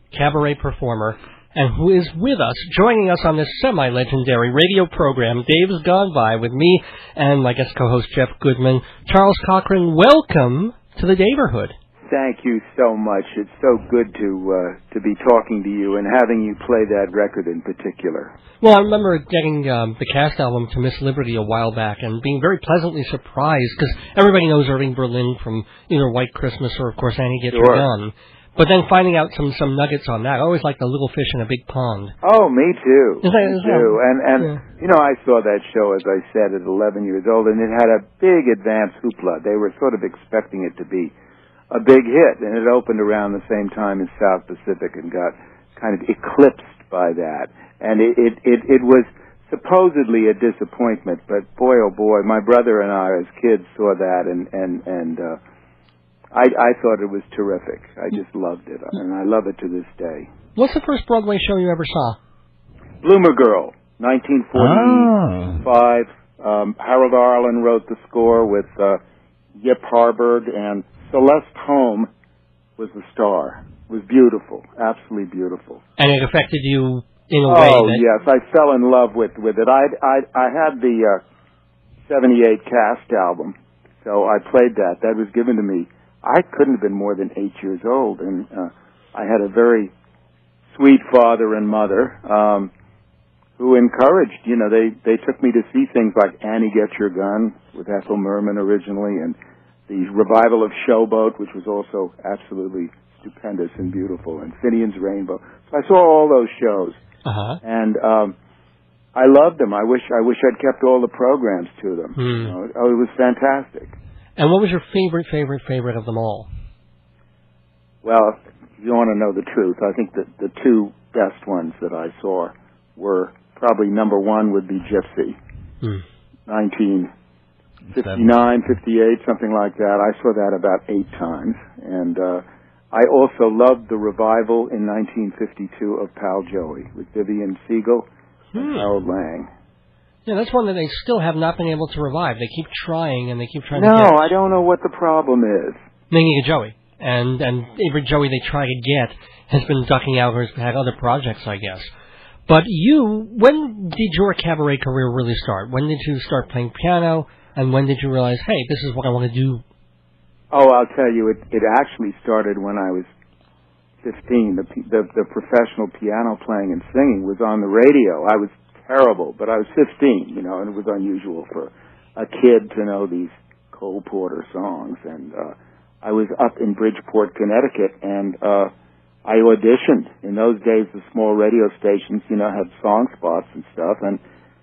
cabaret performer, and who is with us, joining us on this semi-legendary radio program. Dave's gone by with me and my guest co-host Jeff Goodman. Charles Cochran, welcome to the Daverhood. Thank you so much. It's so good to be talking to you and having you play that record in particular. Well, I remember getting the cast album to Miss Liberty a while back and being very pleasantly surprised because everybody knows Irving Berlin from either White Christmas or, of course, Annie Get Your Gun. But then finding out some nuggets on that, I always like the little fish in a big pond. Oh, me too. Me too. And you know, I saw that show, as I said, at 11 years old, and it had a big advance hoopla. They were sort of expecting it to be a big hit, and it opened around the same time as South Pacific and got kind of eclipsed by that. And it was supposedly a disappointment, but boy, oh boy, my brother and I as kids saw that, and I thought it was terrific. I just loved it, and I love it to this day. What's the first Broadway show you ever saw? Bloomer Girl, 1945. Harold Arlen wrote the score with Yip Harburg, and Celeste Holm was the star. It was beautiful, absolutely beautiful. And it affected you in a way that... Oh, yes, I fell in love with it. I had the 78 cast album, so I played that. That was given to me. I couldn't have been more than 8 years old, and I had a very sweet father and mother who encouraged, you know, they took me to see things like Annie Get Your Gun with Ethel Merman originally, and the revival of Showboat, which was also absolutely stupendous and beautiful, and Finian's Rainbow. So I saw all those shows, and I loved them. I wish I'd kept all the programs to them. You know, it was fantastic. And what was your favorite of them all? Well, if you want to know the truth, I think that the two best ones that I saw were probably number one would be Gypsy, 1959, 58, something like that. I saw that about 8 times. And I also loved the revival in 1952 of Pal Joey with Vivian Siegel and Harold Lang. Yeah, that's one that they still have not been able to revive. They keep trying, and they keep trying to get... No, I don't know what the problem is. Naming Joey. And every Joey they try to get has been ducking out or has had other projects, I guess. But when did your cabaret career really start? When did you start playing piano, and when did you realize, hey, this is what I want to do? Oh, I'll tell you, it actually started when I was 15. The professional piano playing and singing was on the radio. I was terrible, but I was 15, you know, and it was unusual for a kid to know these Cole Porter songs. And I was up in Bridgeport, Connecticut, and I auditioned. In those days, the small radio stations, you know, had song spots and stuff. And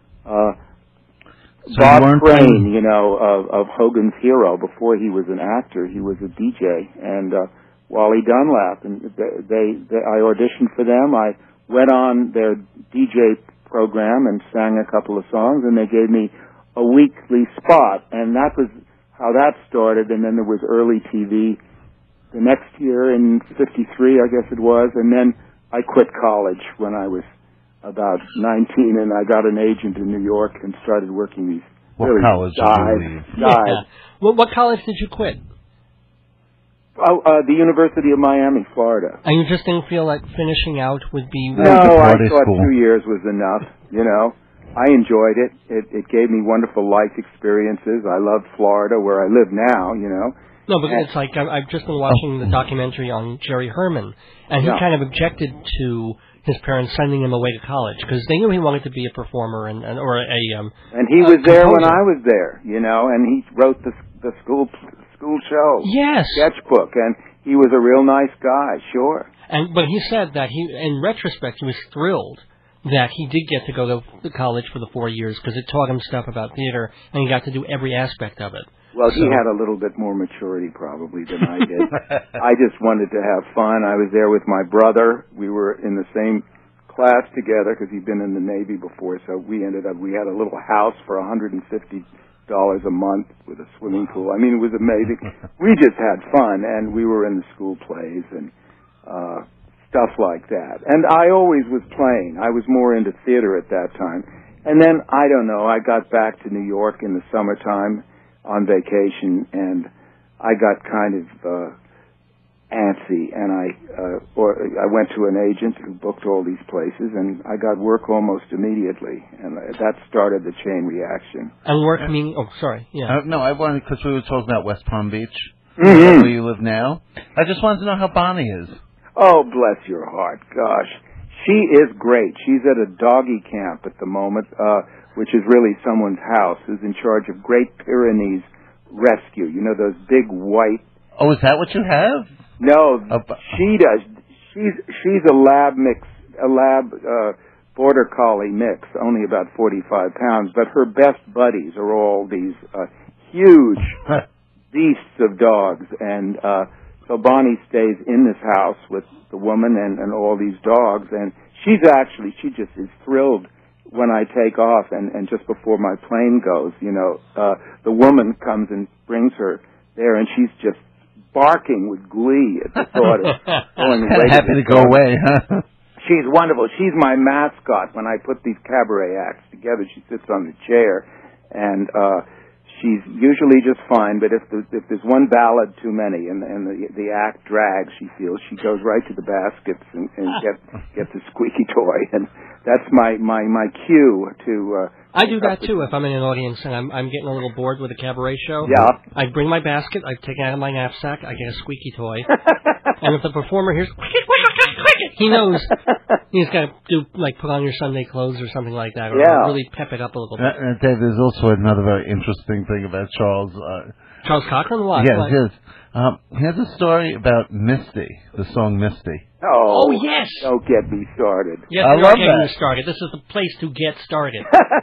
Bob Crane, you know, of Hogan's Hero, before he was an actor, he was a DJ, and Wally Dunlap, and I auditioned for them. I went on their DJ program and sang a couple of songs, and they gave me a weekly spot, and that was how that started. And then there was early TV the next year in 53, I guess it was, and then I quit college when I was about 19, and I got an agent in New York and started working these What college did you leave? Yeah. Well, what college did you quit? The University of Miami, Florida. And you just didn't feel like finishing out would be... No, I thought 2 years was enough, you know. I enjoyed it. It gave me wonderful life experiences. I loved Florida, where I live now, you know. No, but it's like, I've just been watching the documentary on Jerry Herman, and he kind of objected to his parents sending him away to college, because they knew he wanted to be a performer and he was there when I was there, you know, and he wrote the school show. Yes. Sketchbook, and he was a real nice guy, sure. But he said that in retrospect, he was thrilled that he did get to go to the college for the 4 years, because it taught him stuff about theater, and he got to do every aspect of it. Well, he had a little bit more maturity probably than I did. I just wanted to have fun. I was there with my brother. We were in the same class together because he'd been in the Navy before, so we had a little house for $150 a month with a swimming pool. I mean, it was amazing. We just had fun, and we were in the school plays and stuff like that. And I always was playing. I was more into theater at that time. And then, I don't know, I got back to New York in the summertime on vacation, and I got kind of antsy, and I went to an agent who booked all these places, and I got work almost immediately, and that started the chain reaction. And work meaning? Oh, sorry. Yeah. No, I wanted, because we were talking about West Palm Beach, Mm-hmm. where you live now. I just wanted to know how Bonnie is. Oh, bless your heart. Gosh. She is great. She's at a doggy camp at the moment, which is really someone's house, who's in charge of Great Pyrenees Rescue. You know, those big white... Oh, is that what you have? No, she does. She's a lab border collie mix, only about 45 pounds, but her best buddies are all these huge beasts of dogs, and so Bonnie stays in this house with the woman and all these dogs, and she just is thrilled when I take off, and just before my plane goes, you know, the woman comes and brings her there, and she's just barking with glee at the thought of going away. Happy to go away, huh? She's wonderful. She's my mascot. When I put these cabaret acts together, she sits on the chair, and she's usually just fine. But if there's one ballad too many, and the act drags, she feels, she goes right to the baskets and gets a squeaky toy, and that's my cue to. I do that too. If I'm in an audience and I'm getting a little bored with a cabaret show, yeah, I bring my basket, I take it out of my knapsack, I get a squeaky toy, and if the performer hears he knows he's got to do, like, put on your Sunday clothes or something like that, or really pep it up a little bit. Dave, there's also another very interesting thing about Charles. Charles Cochran? What? Yes, yes. He has a story about Misty, the song Misty. Oh, yes! Don't get me started. Yes, I we love are getting that. you started. This is the place to get started.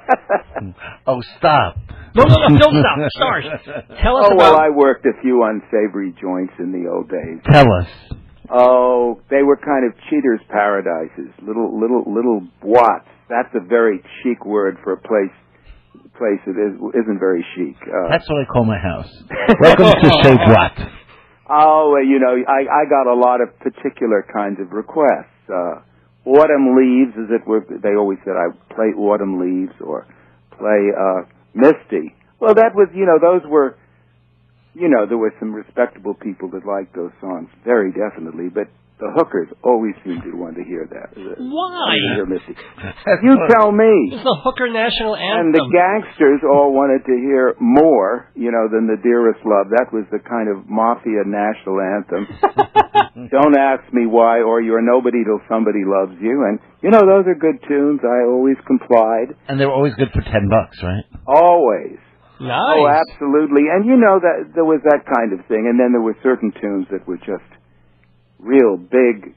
Oh, stop. No, don't stop. Start. Tell us about... well, I worked a few unsavory joints in the old days. Tell us. Oh, they were kind of cheaters' paradises, little boîtes. That's a very chic word for a place that isn't very chic. That's what I call my house. Welcome to Chez Droite. Oh, you know, I got a lot of particular kinds of requests. Autumn Leaves, as it were, they always said I play Autumn Leaves or play Misty. Well, that was, you know, those were, you know, there were some respectable people that liked those songs, very definitely, but the hookers always seemed to want to hear that. Why? Hear Misty. You tell me. It's the hooker national anthem. And the gangsters all wanted to hear more, you know, than the Dearest Love. That was the kind of mafia national anthem. Don't ask me why, or You're Nobody Till Somebody Loves You. And, you know, those are good tunes. I always complied. And they were always good for $10, right? Always. Nice. Oh, absolutely. And, you know, that there was that kind of thing. And then there were certain tunes that were just real big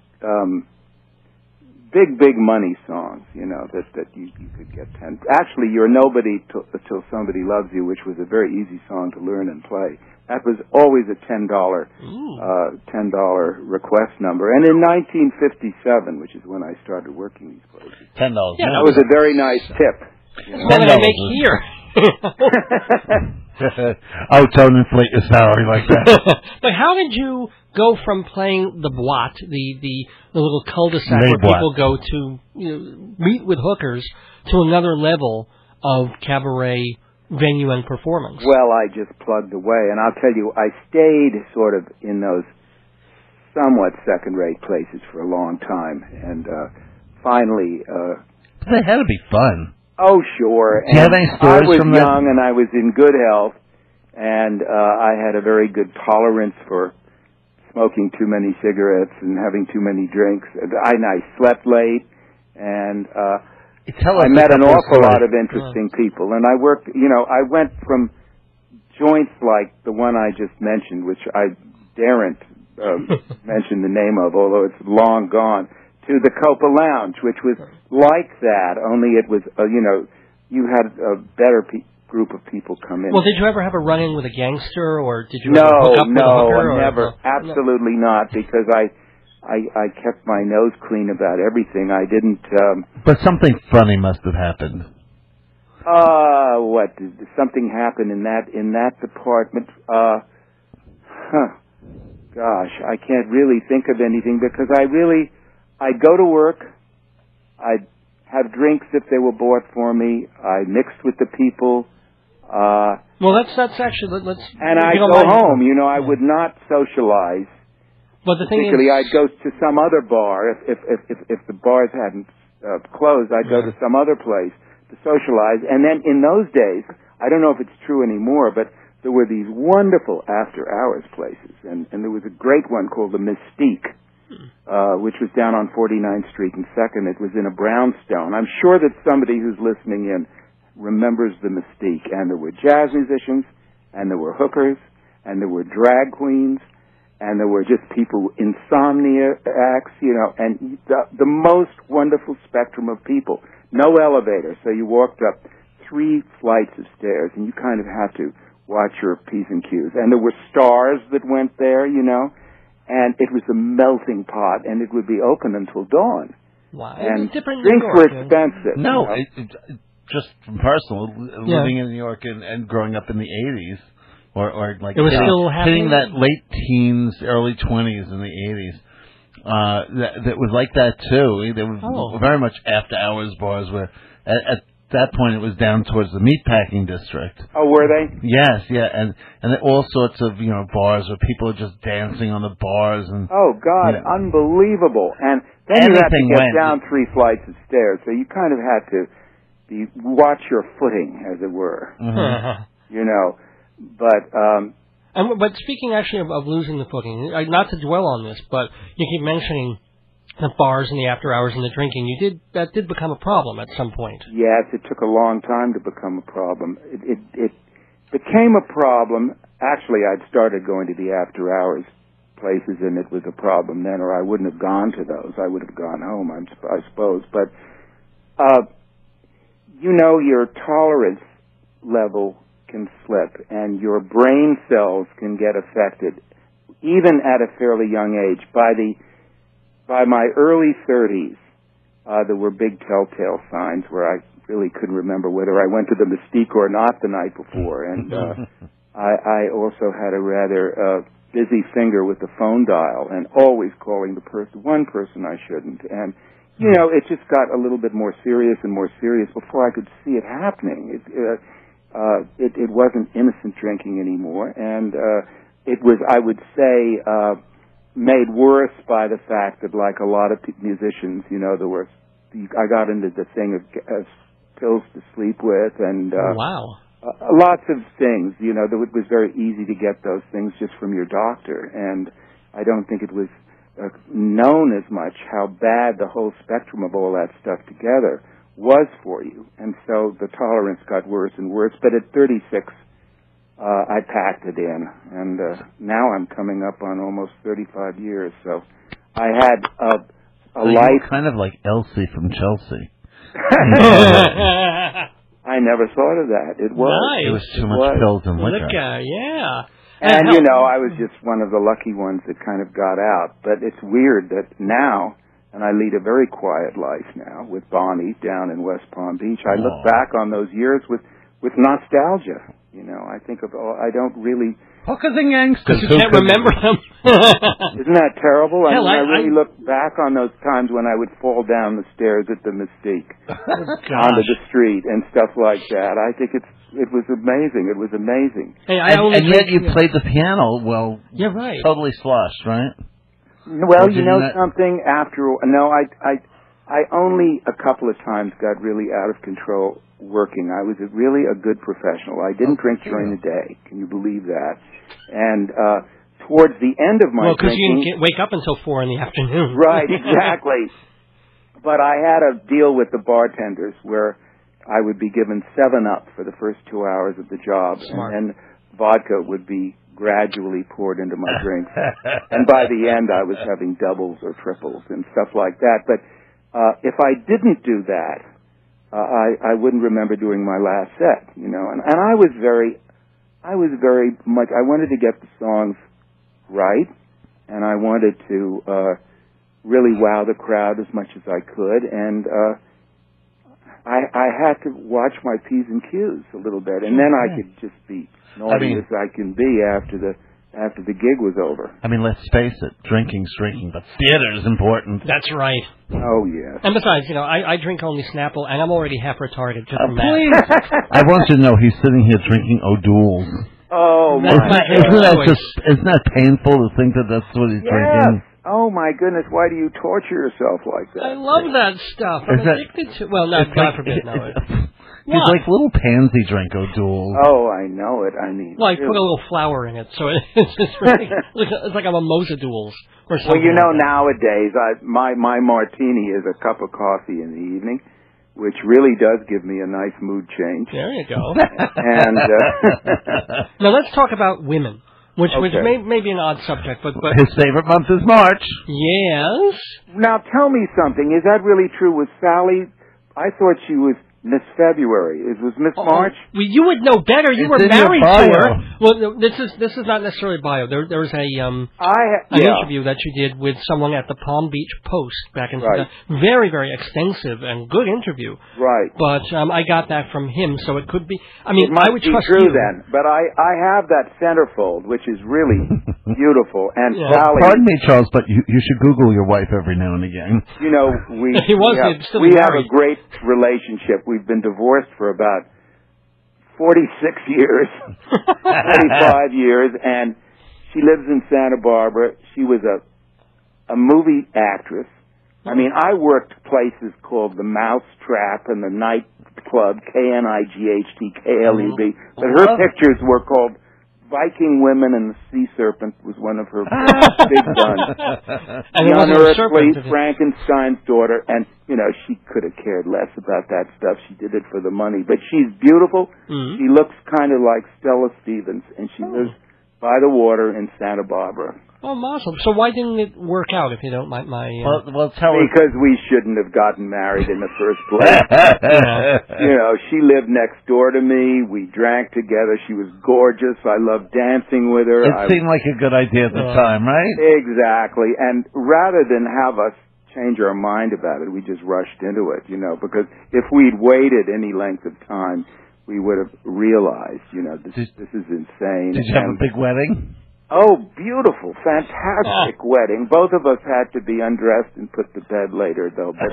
money songs, you know, that you could get 10. Actually, You're Nobody Till Somebody Loves You, which was a very easy song to learn and play. That was always a $10 request number. And in 1957, which is when I started working these places, $10. Yeah, that was a very nice tip. You know? More than I make here. Oh, don't inflate your salary like that. But how did you go from playing the boîte, the little cul-de-sac Les where boîtes. people go to, you know, meet with hookers, to another level of cabaret venue and performance? Well, I just plugged away, and I'll tell you, I stayed sort of in those somewhat second-rate places for a long time, and finally... They had to be fun. Oh, sure. Do you have any stories from that? I was young, and I was in good health, and I had a very good tolerance for smoking too many cigarettes and having too many drinks. I slept late, and I met an awful lot of interesting people. And I worked, you know, I went from joints like the one I just mentioned, which I daren't mention the name of, although it's long gone, to the Copa Lounge, which was like that, only it was, you know, you had a better group of people come in. Well, did you ever have a run-in with a gangster, or did you No, ever hook up with a hooker? never. Absolutely not, because I kept my nose clean about everything. I didn't... But something funny must have happened. What? Did something happen in that department? Gosh, I can't really think of anything, because I'd go to work, I'd have drinks if they were bought for me, I mixed with the people. Well, that's actually... Let's. And I'd go home, you know, I would not socialize But the thing Particularly, is, I'd go to some other bar if the bars hadn't closed. I'd go to some other place to socialize. And then in those days, I don't know if it's true anymore, but there were these wonderful after-hours places, and there was a great one called the Mystique, which was down on 49th Street and 2nd. It was in a brownstone. I'm sure that somebody who's listening in remembers the Mystique. And there were jazz musicians, and there were hookers, and there were drag queens, and there were just people, insomniacs, and the most wonderful spectrum of people. No elevator, so you walked up 3 flights of stairs, and you kind of had to watch your P's and Q's. And there were stars that went there, and it was a melting pot, and it would be open until dawn. wow, And different drinks New were York, expensive. No, just from personal, living in New York and growing up in the 80s, or like it was still happening? hitting that late teens, early 20s in the 80s. That was like that, too. There was very much after-hours bars where, at that point, it was down towards the meatpacking district. Oh, were they? Yes, yeah, and all sorts of bars where people are just dancing on the bars and. Oh God, unbelievable! And then you had to get down 3 flights of stairs, so you kind of had to watch your footing, as it were. But speaking actually of losing the footing, not to dwell on this, but you keep mentioning the bars and the after hours and the drinking. That did become a problem at some point. Yes, it took a long time to become a problem. It became a problem. Actually, I'd started going to the after hours places, and it was a problem then, or I wouldn't have gone to those. I would have gone home, I suppose. But your tolerance level can slip, and your brain cells can get affected, even at a fairly young age. By my early 30s, there were big telltale signs where I really couldn't remember whether I went to the Mystique or not the night before, and I also had a rather busy finger with the phone dial, and always calling one person I shouldn't, and it just got a little bit more serious and more serious before I could see it happening. It wasn't innocent drinking anymore, and it was, I would say, made worse by the fact that, like a lot of musicians, I got into the thing of pills to sleep with, and lots of things. It was very easy to get those things just from your doctor, and I don't think it was known as much how bad the whole spectrum of all that stuff together was for you. And so the tolerance got worse and worse. But at 36, I packed it in. And now I'm coming up on almost 35 years. So I had a life. Kind of like Elsie from Chelsea. I never thought of that. It was. Nice. It was too much pills and liquor. Yeah. And, I was just one of the lucky ones that kind of got out. But it's weird that now, and I lead a very quiet life now with Bonnie down in West Palm Beach, I look back on those years with nostalgia. I think of, I don't really... Hookers and gangsters. You can't remember them. Isn't that terrible? Hell, I really look back on those times when I would fall down the stairs at the Mystique onto the street and stuff like that. I think it was amazing. It was amazing. Hey, and yet you played the piano well. Yeah, right. Totally sloshed, right? Well, something. I only a couple of times got really out of control working. I was really a good professional. I didn't drink during the day. Can you believe that? And towards the end of my because you didn't wake up until 4 in the afternoon. Right, exactly. But I had a deal with the bartenders where I would be given 7-Up for the first 2 hours of the job, Smart. and then vodka would be gradually poured into my drinks. And by the end, I was having doubles or triples and stuff like that. But if I didn't do that, I wouldn't remember doing my last set, And I was very much. I wanted to get the songs right, and I wanted to really wow the crowd as much as I could, and I had to watch my P's and Q's a little bit, and then I could just be naughty as I can be after the gig was over. I mean, let's face it, drinking's drinking, but theater is important. That's right. Oh, yes. And besides, I drink only Snapple, and I'm already half retarded just from that. Please. I want you to know he's sitting here drinking O'Doul's. Oh my God! Isn't that painful to think that that's what he's drinking? Oh my goodness! Why do you torture yourself like that? I love that stuff. I'm addicted to. Well, no, God forbid, no. He's like little pansy drink, O'Doul. Oh, I know it. I mean, well, I put a little flour in it, so it's just really, it's like a mimosa duels or something. Well, you know, like nowadays, my martini is a cup of coffee in the evening, which really does give me a nice mood change. There you go. And now let's talk about women, which may be an odd subject, but his favorite month is March. Yes. Now tell me something. Is that really true? Was Sally? I thought she was Miss February. Was Miss March? Well, you would know better. You were married to her. Well, this is not necessarily bio. There was an interview that you did with someone at the Palm Beach Post back in very, very extensive and good interview. Right. But I got that from him, so it could be. I mean, I would trust true you. Then, but I have that centerfold, which is really beautiful. And Sally, pardon me, Charles, but you should Google your wife every now and again. You know, we have a great relationship. We've been divorced for about 46 years, 45 years, and she lives in Santa Barbara. She was a movie actress. I mean, I worked places called the Mousetrap and the Nightclub, KNIGHTKLEB, but her pictures were called Viking Women and the Sea Serpent was one of her big ones. The Unearthly, Frankenstein's Daughter, and, you know, she could have cared less about that stuff. She did it for the money. But she's beautiful. Mm-hmm. She looks kind of like Stella Stevens, and she lives by the water in Santa Barbara. Oh, awesome. So why didn't it work out, if you don't mind my... Well, tell her... Because we shouldn't have gotten married in the first place. You know, she lived next door to me. We drank together. She was gorgeous. I loved dancing with her. It seemed like a good idea at the time, right? Exactly. And rather than have us change our mind about it, we just rushed into it, you know, because if we'd waited any length of time, we would have realized, you know, this is insane. Did you have a big wedding? Oh, beautiful, fantastic wedding. Both of us had to be undressed and put to bed later, though. But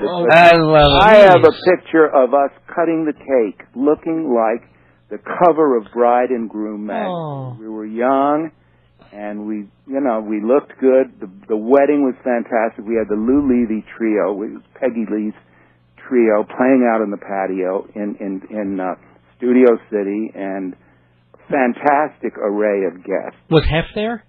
I have a picture of us cutting the cake, looking like the cover of Bride and Groom magazine. We were young, and we looked good. The wedding was fantastic. We had the Lou Levy trio, which was Peggy Lee's trio, playing out on the patio in Studio City, and fantastic array of guests. Was Hef there?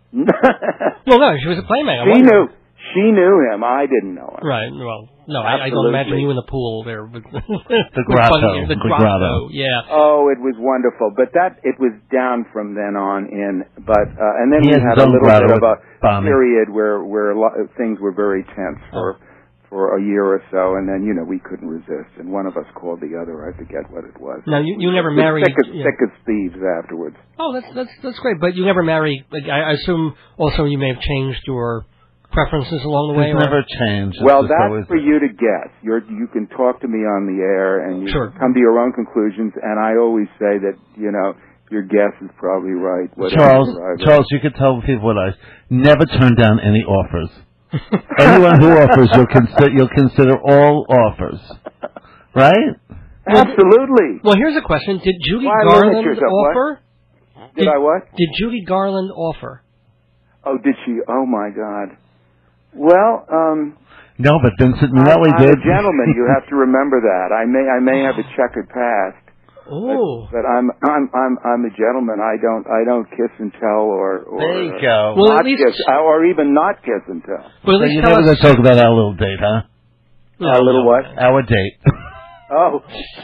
Well, no, she was a playmate. She knew him. I didn't know him. Right. Well, no, I don't imagine you in the pool there with the grotto. The grotto. Yeah. Oh, it was wonderful. But it was down from then on in. But and then we had a little bit of a period where things were very tense for a year or so, and then, you know, we couldn't resist, and one of us called the other. I forget what it was. Now, you never married... Thick as thieves afterwards. Oh, that's great, but you never married... I assume also you may have changed your preferences along the way? It's never changed. Well, that's for you to guess. You can talk to me on the air, and you can come to your own conclusions, and I always say that, you know, your guess is probably right. Charles, you could tell people what I... Never turn down any offers. Anyone who offers, you'll consider all offers, right? Absolutely. Well, here's a question: did Judy Garland offer? Did I what? Did Judy Garland offer? Oh, did she? Oh my God. Well, no, but Vincent Minnelli did. I'm a gentleman. You have to remember that. I may have a checkered past. Oh, but I'm a gentleman. I don't kiss and tell or there you go. Well, not at least kiss, or even not kiss and tell. Well, at least you're never going to talk about our little date, huh? Our little what? Our date. Oh.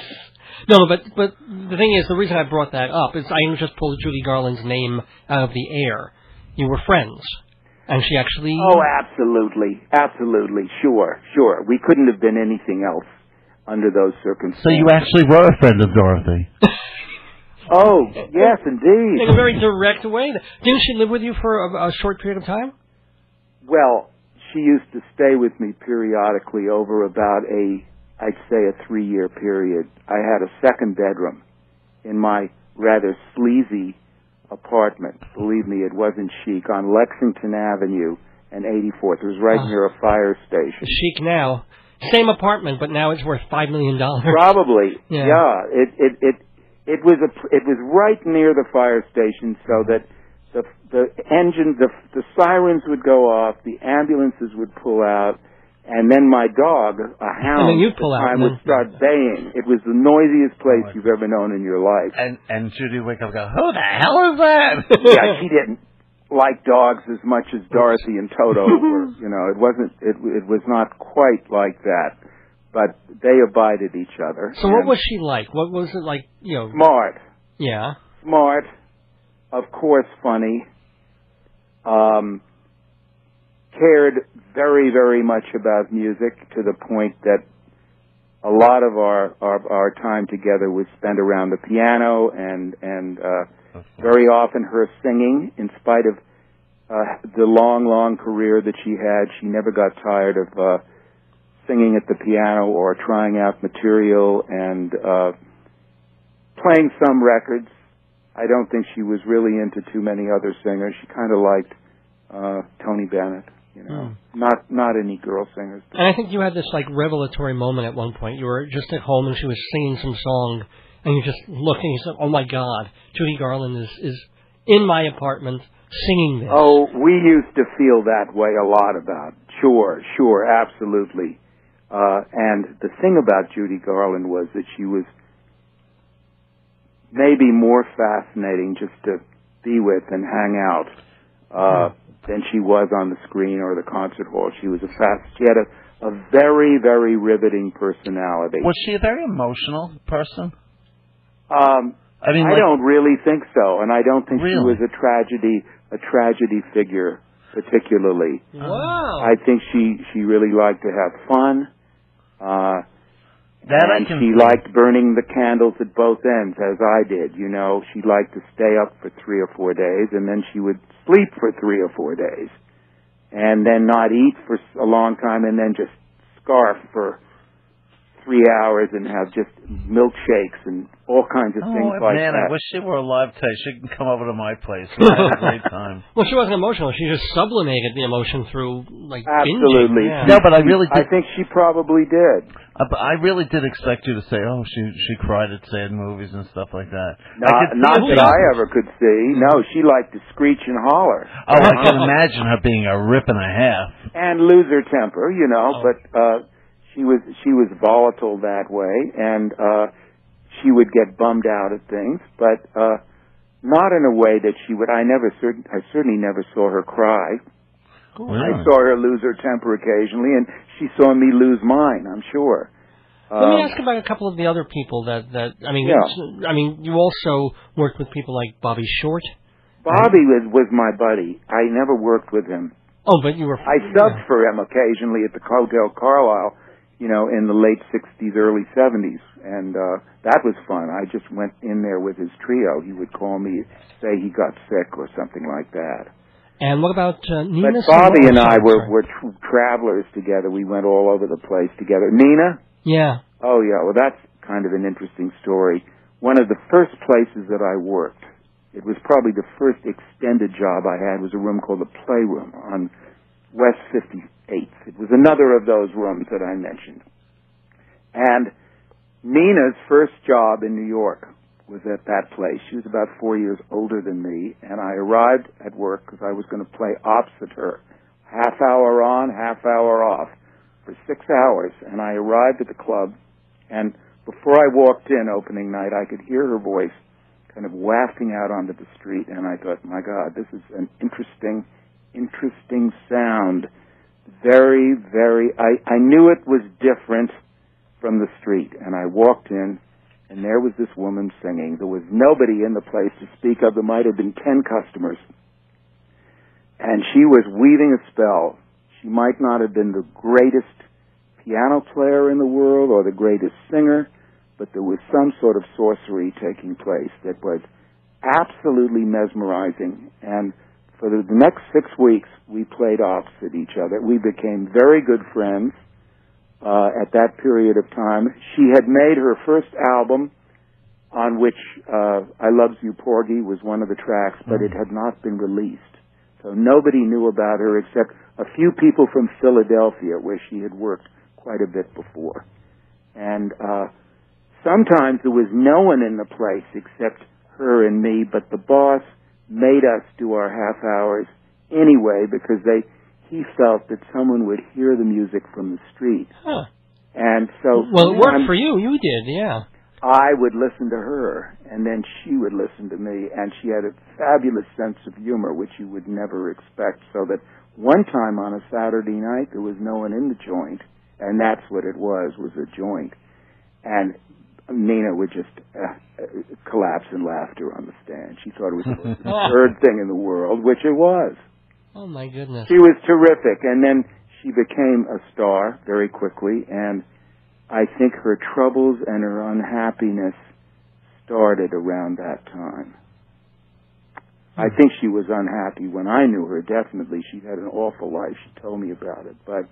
No, but the thing is, the reason I brought that up is I just pulled Judy Garland's name out of the air. You were friends, and she actually. Oh, absolutely, sure. We couldn't have been anything else under those circumstances. So you actually were a friend of Dorothy. Oh, yes, indeed. In a very direct way. Didn't she live with you for a short period of time? Well, she used to stay with me periodically over about I'd say a 3-year period. I had a second bedroom in my rather sleazy apartment. Believe me, it wasn't chic, on Lexington Avenue and 84th. It was right near a fire station. Chic now. Same apartment, but now it's worth $5 million. Probably, yeah. It was right near the fire station, so that the sirens would go off, the ambulances would pull out, and then my dog, a hound, would start baying. It was the noisiest place you've ever known in your life. And Judy would wake up and go, "Who the hell is that?" Yeah, she didn't like dogs as much as Dorothy and Toto were. It was not quite like that. But they abided each other. So what was she like? What was it like, Smart. Yeah. Smart. Of course, funny. Cared very, very much about music to the point that a lot of our time together was spent around the piano and very often her singing. In spite of the long, long career that she had, she never got tired of singing at the piano or trying out material and playing some records. I don't think she was really into too many other singers. She kind of liked Tony Bennett, not any girl singers. And I think you had this revelatory moment at one point. You were just at home and she was singing some song, and you just looked and you said, "Oh my God, Judy Garland is in my apartment singing this." Oh, we used to feel that way a lot about. Sure, absolutely. And the thing about Judy Garland was that she was maybe more fascinating just to be with and hang out than she was on the screen or the concert hall. She had a very, very riveting personality. Was she a very emotional person? I don't really think so, and I don't think really? She was a tragedy figure particularly. Wow. I think she really liked to have fun. She liked burning the candles at both ends, as I did. She liked to stay up for 3 or 4 days, and then she would sleep for 3 or 4 days, and then not eat for a long time, and then just scarf for 3 hours and have just milkshakes and all kinds of things like that. I wish she were alive today. She can come over to my place. We'll have a great time. Well, she wasn't emotional. She just sublimated the emotion through, absolutely. Binging. Yeah. No, but I really did. I think she probably did. I really did expect you to say, "Oh, she cried at sad movies and stuff like that." Not that I ever could see. No, she liked to screech and holler. Oh, I can imagine her being a rip and a half. And lose her temper, but she was volatile that way, and she would get bummed out at things, but not in a way that she would. I certainly never saw her cry. Really? I saw her lose her temper occasionally, and she saw me lose mine, I'm sure. Let me ask about a couple of the other people you also worked with people like Bobby Short. Bobby was my buddy. I never worked with him. Oh, but you were... I subbed for him occasionally at the Hotel Carlisle, in the late 60s, early 70s, and that was fun. I just went in there with his trio. He would call me, say he got sick or something like that. And what about Nina? But Bobby and I were travelers together. We went all over the place together. Nina? Yeah. Oh, yeah. Well, that's kind of an interesting story. One of the first places that I worked, it was probably the first extended job I had, was a room called the Playroom on West 58th. It was another of those rooms that I mentioned. And Nina's first job in New York was at that place. She was about 4 years older than me, and I arrived at work because I was going to play opposite her. Half hour on, half hour off for 6 hours. And I arrived at the club, and before I walked in opening night, I could hear her voice kind of wafting out onto the street, and I thought, my God, this is an interesting sound. Very, very, I knew it was different from the street, and I walked in, and there was this woman singing. There was nobody in the place to speak of. There might have been 10 customers. And she was weaving a spell. She might not have been the greatest piano player in the world or the greatest singer, but there was some sort of sorcery taking place that was absolutely mesmerizing. And for the next 6 weeks, we played opposite each other. We became very good friends. At that period of time, she had made her first album, on which I Loves You, Porgy was one of the tracks, but it had not been released. So nobody knew about her except a few people from Philadelphia, where she had worked quite a bit before. And sometimes there was no one in the place except her and me, but the boss made us do our half hours anyway because he felt that someone would hear the music from the street. Huh. And so... Well, it worked for you. You did, yeah. I would listen to her, and then she would listen to me, and she had a fabulous sense of humor, which you would never expect, so that one time on a Saturday night, there was no one in the joint, and that's what it was a joint. And Nina would just collapse in laughter on the stand. She thought it was the third thing in the world, which it was. Oh, my goodness. She was terrific, and then she became a star very quickly, and I think her troubles and her unhappiness started around that time. I think she was unhappy when I knew her, definitely. She had an awful life. She told me about it. But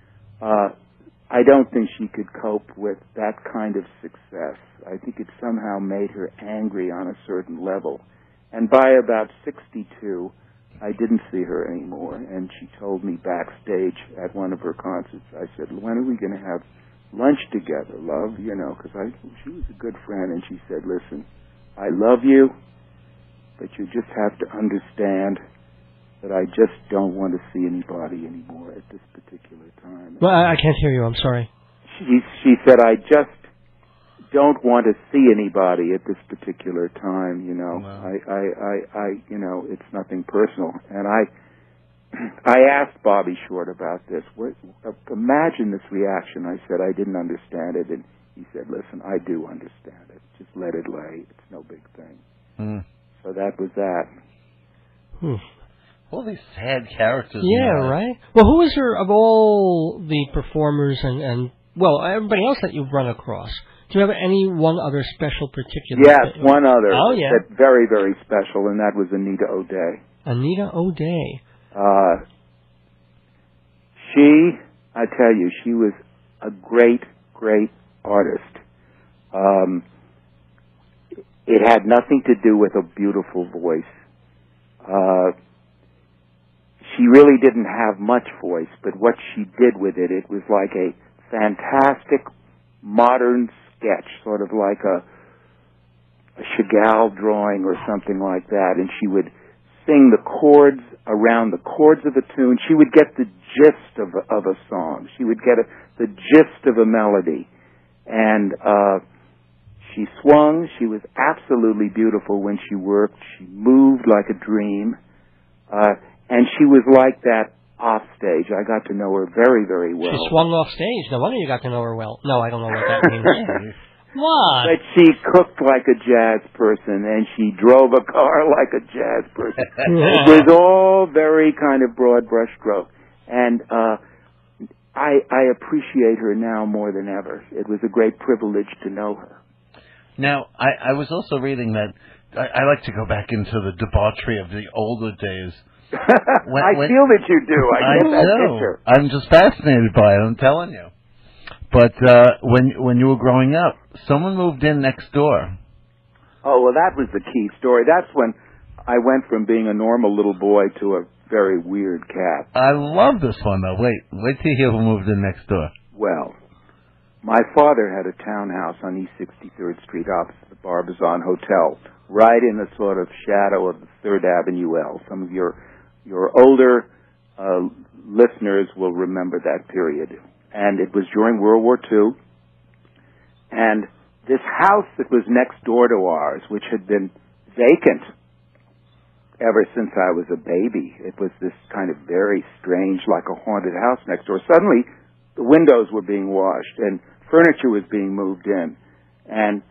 I don't think she could cope with that kind of success. I think it somehow made her angry on a certain level. And by about 62, I didn't see her anymore. And she told me backstage at one of her concerts, I said, when are we going to have lunch together, love? You know, because she was a good friend. And she said, listen, I love you, but you just have to understand that I just don't want to see anybody anymore at this particular time. Well, I can't hear you. I'm sorry. She said, I just don't want to see anybody at this particular time. You know, wow. I you know, it's nothing personal. And I asked Bobby Short about this. Imagine this reaction. I said I didn't understand it, and he said, "Listen, I do understand it. Just let it lay. It's no big thing." Mm. So that was that. All these sad characters. Yeah, right. Well, who is there of all the performers and well, everybody else that you've run across? Do you have any one other special particular? Yes, one other. Oh, yeah. That's very, very special, and that was Anita O'Day. Anita O'Day. I tell you, she was a great, great artist. It had nothing to do with a beautiful voice. She really didn't have much voice, but what she did with it, it was like a fantastic modern sketch, sort of like a Chagall drawing or something like that, and she would sing the chords around the chords of a tune. She would get the gist of a song. She would get the gist of a melody. And she swung. She was absolutely beautiful when she worked. She moved like a dream. And she was like that off stage. I got to know her very, very well. She swung off stage. No wonder you got to know her well. No, I don't know what that means. What? But she cooked like a jazz person, and she drove a car like a jazz person. It was all very kind of broad brushstroke. And I appreciate her now more than ever. It was a great privilege to know her. Now, I was also reading that I like to go back into the debauchery of the older days. I feel that you do. I get that picture. I'm just fascinated by it, I'm telling you. But when you were growing up, someone moved in next door. Oh, well, that was the key story. That's when I went from being a normal little boy to a very weird cat. I love this one, though. Wait till you hear who moved in next door. Well, my father had a townhouse on East 63rd Street opposite the Barbizon Hotel, right in the sort of shadow of the 3rd Avenue L. Some of your older listeners will remember that period. And it was during World War II. And this house that was next door to ours, which had been vacant ever since I was a baby, it was this kind of very strange, like a haunted house next door. Suddenly, the windows were being washed and furniture was being moved in. And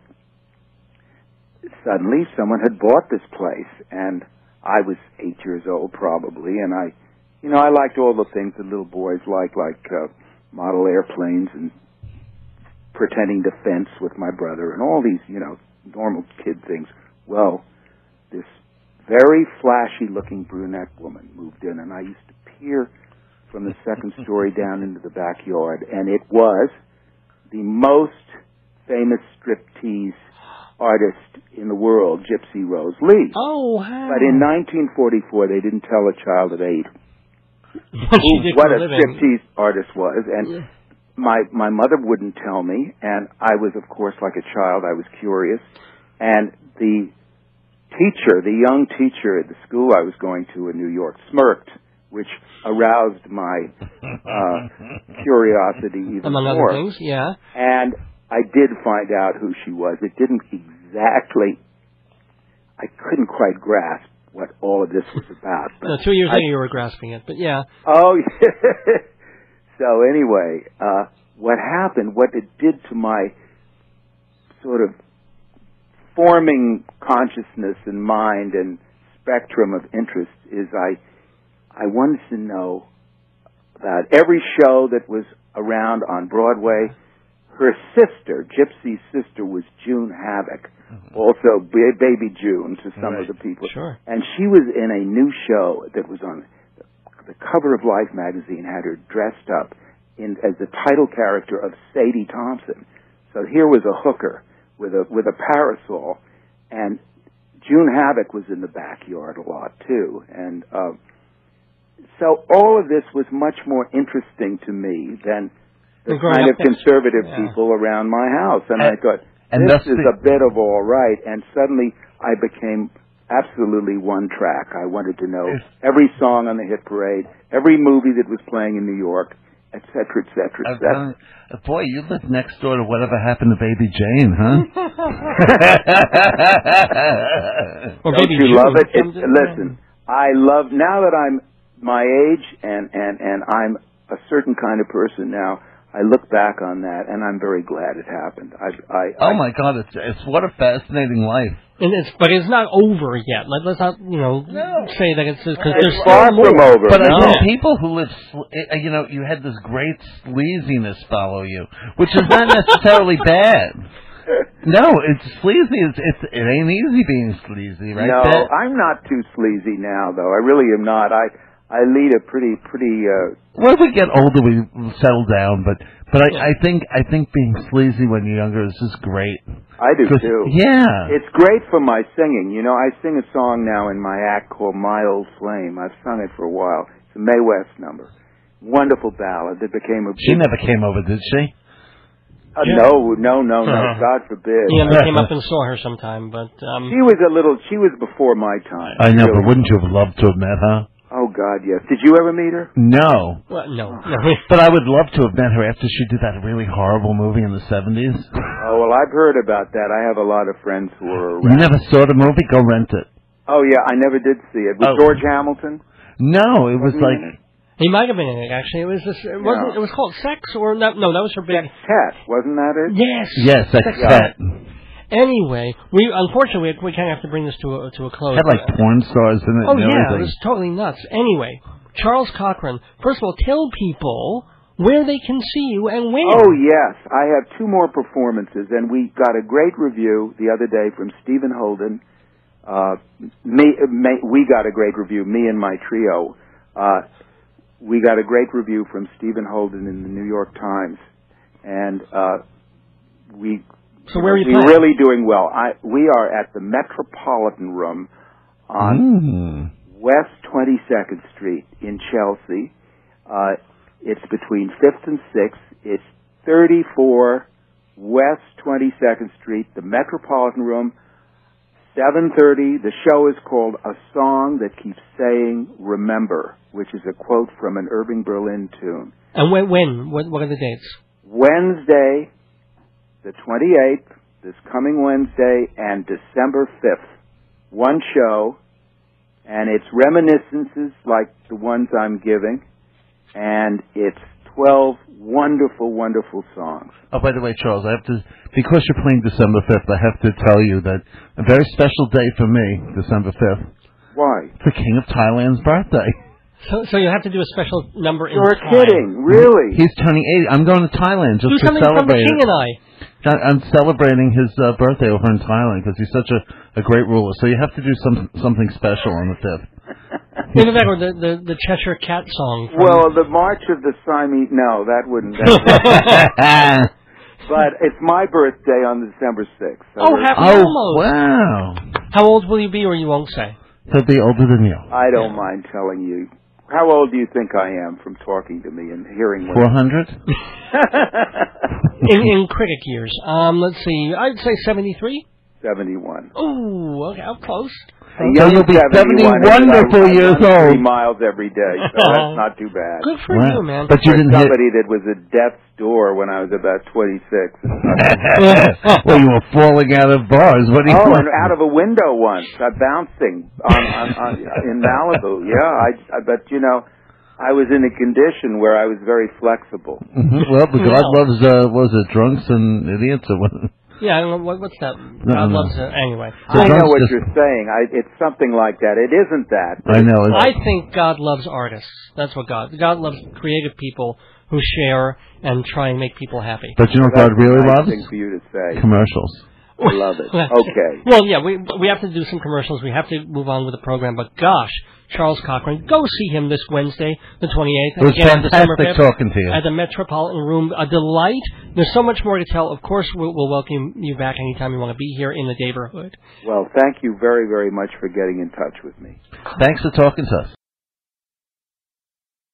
suddenly, someone had bought this place. And I was 8 years old, probably. And I liked all the things that little boys like model airplanes and pretending to fence with my brother and all these, normal kid things. Well, this very flashy-looking brunette woman moved in, and I used to peer from the second story down into the backyard, and it was the most famous striptease artist in the world, Gypsy Rose Lee. Oh, wow. But in 1944, they didn't tell a child of 8 what a striptease artist was, and my mother wouldn't tell me, and I was, of course, like a child, I was curious. And the teacher, the young teacher at the school I was going to in New York, smirked, which aroused my curiosity even Among more. other things, yeah. And I did find out who she was. It didn't exactly, I couldn't quite grasp what all of this was about. No, 2 years later you were grasping it, but yeah. Oh, so anyway, what happened, what it did to my sort of forming consciousness and mind and spectrum of interest is I wanted to know about every show that was around on Broadway. Her sister, Gypsy's sister, was June Havoc, also Baby June to some of the people. Sure. And she was in a new show that was on the cover of Life magazine, had her dressed up as the title character of Sadie Thompson. So here was a hooker with a parasol, and June Havoc was in the backyard a lot too. And so all of this was much more interesting to me than the kind of conservative people around my house. And I thought, this is a bit of all right. And suddenly I became absolutely one track. I wanted to know every song on the hit parade, every movie that was playing in New York, et cetera, et cetera, et cetera. Boy, you lived next door to whatever happened to Baby Jane, huh? Don't you love it? Listen, I love, now that I'm my age and I'm a certain kind of person now, I look back on that and I'm very glad it happened. Oh my God, it's what a fascinating life. And but it's not over yet. Let's not, say that it's because there's far still from more. over. But I think people who live, you had this great sleaziness follow you, which is not necessarily bad. No, it's sleazy. It ain't easy being sleazy, right? No, I'm not too sleazy now, though. I really am not. I lead a pretty. Well, we get older, we settle down, but I think being sleazy when you're younger is just great. I do too. Yeah, it's great for my singing. I sing a song now in my act called "My Old Flame." I've sung it for a while. It's a Mae West number, wonderful ballad that became a. She never came over, did she? No, God forbid. Yeah, I came up and saw her sometime, but she was before my time. I know, but wouldn't you have loved to have met her? Oh, God, yes. Did you ever meet her? No. Well, no. But I would love to have met her after she did that really horrible movie in the 70s. Oh, well, I've heard about that. I have a lot of friends who were around. You never saw the movie? Go rent it. Oh, yeah, I never did see it. Was George Hamilton? No, it was like... He might have been in it, actually. It was this. It was called Sex, or no, that was her big... Sextet, wasn't that it? Yes. Yes, Sextet. Anyway, unfortunately we kind of have to bring this to a close. Had like porn stars in it. Oh and yeah, everything. it was totally nuts. Anyway, Charles Cochran. First of all, tell people where they can see you and when. Oh yes, I have 2 more performances, and we got a great review the other day from Stephen Holden. We got a great review. Me and my trio. We got a great review from Stephen Holden in the New York Times, and So where are you playing? We're really doing well. We are at the Metropolitan Room on West 22nd Street in Chelsea. It's between 5th and 6th. It's 34 West 22nd Street, the Metropolitan Room, 7:30. The show is called A Song That Keeps Saying Remember, which is a quote from an Irving Berlin tune. And when? What are the dates? Wednesday, the 28th, this coming Wednesday, and December 5th. One show, and it's reminiscences like the ones I'm giving, and it's 12 wonderful, wonderful songs. Oh, by the way, Charles, I have to, because you're playing December 5th, I have to tell you that a very special day for me, December 5th. Why? The King of Thailand's birthday. So you have to do a special number in You're Thai. kidding, really? He's turning 80. I'm going to Thailand just to something from the celebrate King and I. I'm celebrating his birthday over in Thailand because he's such a great ruler. So you have to do something special on the 5th. Maybe that or the Cheshire Cat song. Well, the March of the Siamese... No, that wouldn't... But it's my birthday on December 6th. So happy almost. Wow. How old will you be, or you won't say? He'll be older than you. I don't mind telling you How old do you think I am from talking to me and hearing what 400? in cricket years. Let's see. I'd say 73. 71. Oh, okay. How close? So you'll be 70 wonderful years old. 3 miles every day, so that's not too bad. Good for you, man. But you didn't somebody that was at death's door when I was about 26. Well, you were falling out of bars. What do you and out of a window once. Bouncing on in Malibu. Yeah, but you know, I was in a condition where I was very flexible. Mm-hmm. Well, but God loves, was it drunks and idiots or what? Yeah, I don't know, what's that? God loves it. Anyway. I know what you're saying. It's something like that. It isn't that. I know. I think God loves artists. That's what God loves creative people who share and try and make people happy. But you know what God really loves? Thing for you to say. Commercials. I love it. Okay. Well, yeah, we have to do some commercials. We have to move on with the program. But gosh, Charles Cochran, go see him this Wednesday, the 28th. It was fantastic talking to you. At the Metropolitan Room. A delight. There's so much more to tell. Of course, we'll welcome you back anytime you want to be here in the neighborhood. Well, thank you very, very much for getting in touch with me. Thanks for talking to us.